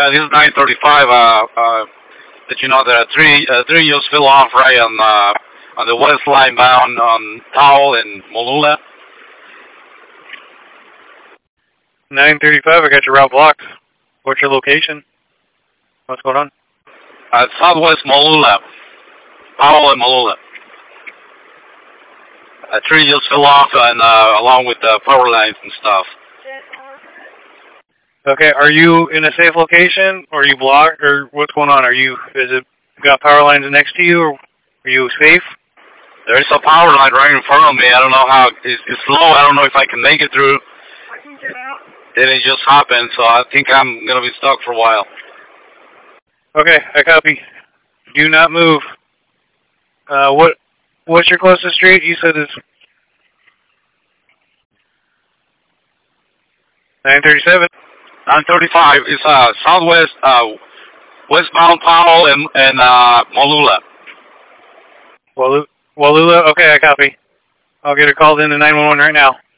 This is 935. Did you know there are three just fell off right on the west line bound on Powell and Mooloolah? 935, I got your route blocked. What's your location? What's going on? Southwest Mooloolah. Powell and Mooloolah. A tree just fell off and along with the power lines and stuff. Okay, are you in a safe location, or are you blocked, or what's going on? Is it got power lines next to you, or are you safe? There's a power line right in front of me. I don't know how, it's low. I don't know if I can make it through. Then it just happened, so I think I'm going to be stuck for a while. Okay, I copy. Do not move. What's your closest street? You said it's 937. 935 is southwest, westbound Powell and Mooloolah. Mooloolah? Okay, I copy. I'll get it called into 911 right now.